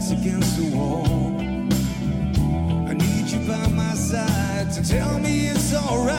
backs against the wall. I need you by my side to tell me it's alright.